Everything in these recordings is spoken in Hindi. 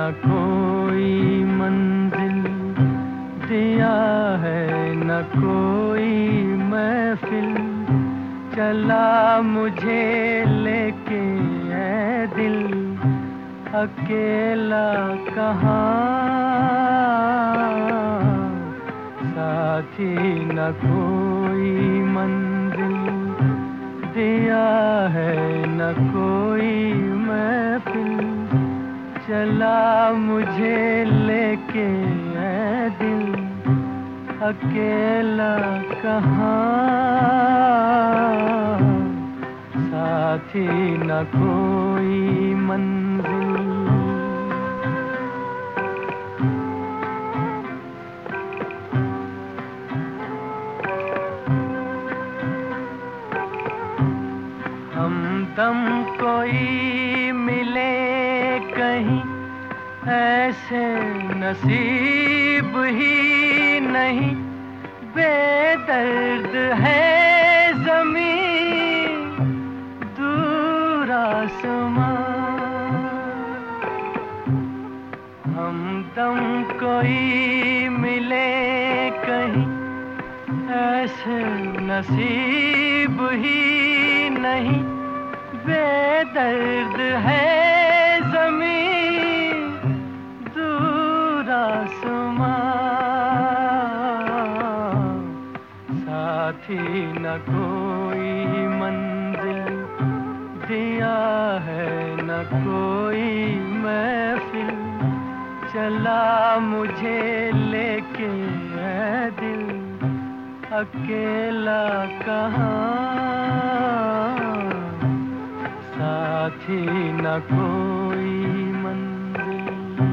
न कोई मंजिल दिया है, न कोई महफिल चला मुझे लेके ऐ दिल, अकेला कहाँ साथी न कोई मंजिल दिया है, न कोई महफिल चला मुझे लेके ऐ दिल, अकेला कहाँ साथी न कोई मंजिल। हमदम कोई मिले कहीं ऐसे नसीब ही नहीं, बेदर्द है ज़मीं दूर आसमां। हमदम कोई मिले कहीं ऐसे नसीब ही नहीं, बेदर्द है ज़मीं दूर आसमां। साथी न कोई मंजिल दिया है, न कोई महफिल चला मुझे लेके ऐ दिल, अकेला कहाँ साथी न कोई मंजिल।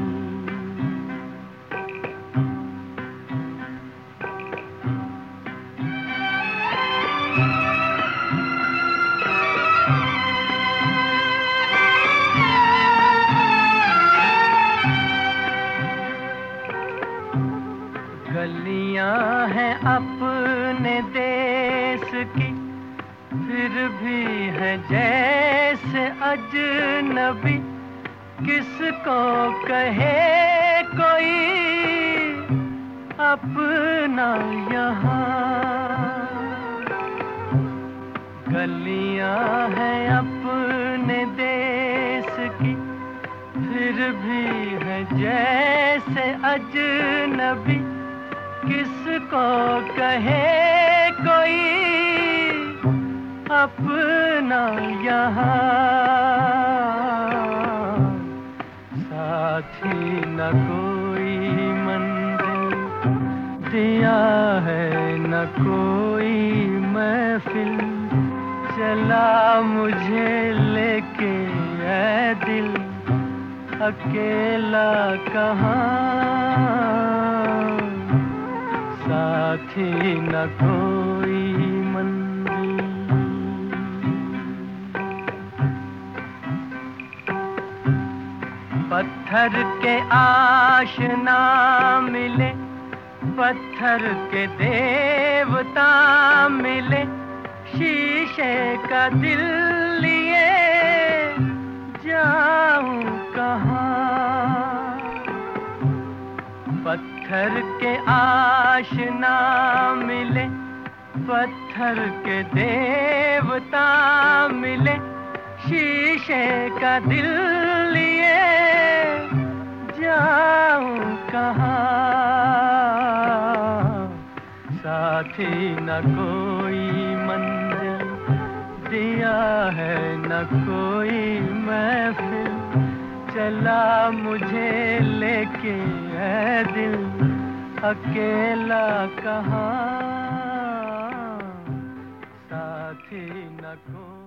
गलियां हैं अपने देश की, फिर भी है जैसे अजनबी, किसको कहे कोई अपना यहाँ। गलियां हैं अपने देश की, फिर भी है जैसे अजनबी, किसको कहे कोई अपना यहाँ। साथी न कोई मंजिल दिया है, न कोई महफिल चला मुझे लेके ऐ दिल, अकेला कहाँ साथी न कोई मंजिल। पत्थर के आशना मिले, पत्थर के देवता मिले, शीशे का दिल लिए जाऊं कहाँ। पत्थर के आशना मिले, पत्थर के देवता मिले, शीशे का दिल लिए जाऊं कहाँ साथी न कोई मंजिल दिया है, न कोई महफिल चला मुझे लेके ऐ दिल, अकेला कहाँ साथी न कोई।